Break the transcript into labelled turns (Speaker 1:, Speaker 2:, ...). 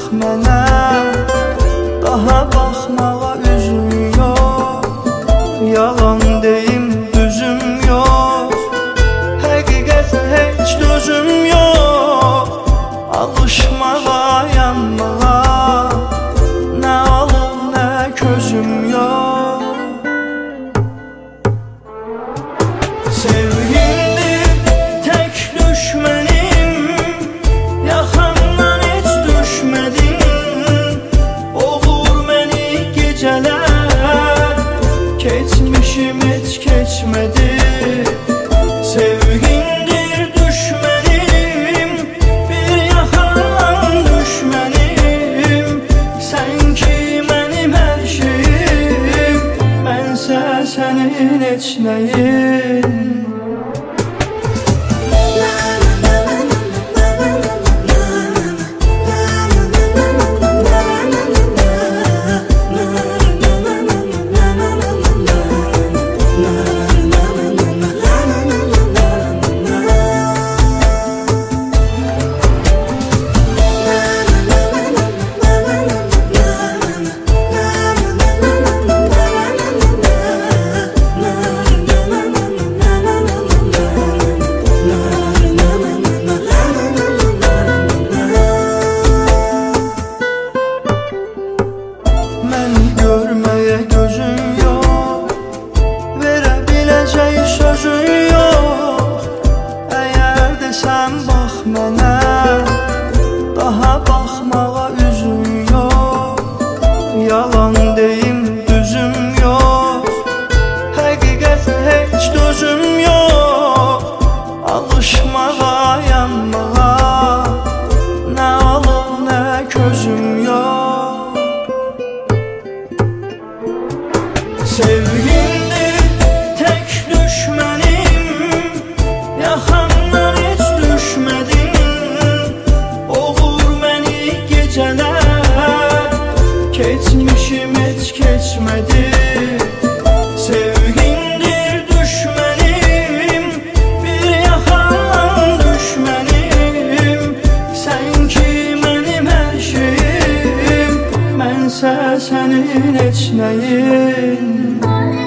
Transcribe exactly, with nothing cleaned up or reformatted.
Speaker 1: mənə, daha baxmağa üzüm yox. Yalan deyim düzüm yox, həqiqətə heç dözüm yox. Alışmağa, yanmağa, nə alım, nə közüm yox. Sevgimdir tək düşmənim, yaxamdan heç düşmədin. Oğur məni gecələr, keçmişim heç keçmədi. Sevgimdir düşmənim, bir yaxamdan düşmənim. Sən ki mənim hər şeyim, mənsə sənin heç nəyin. Məni görməyə gözün yox, verə biləcək sözün yox. Əgər desən bax mənə, daha baxmağa üzüm yox. Yalan deyim düzüm yox, həqiqətə heç dözüm yox. Alışmağa, yanmağa, nə alım, nə közüm yox. Sevgimdir tək düşmənim, yaxamdan heç düşmədin. Oğur məni gecələr, keçmişim heç keçmədi. Sevgimdir düşmənim, bir yaxamdan düşmənim. Sən ki mənim hər şeyim, mənsə sənin heç nəyin.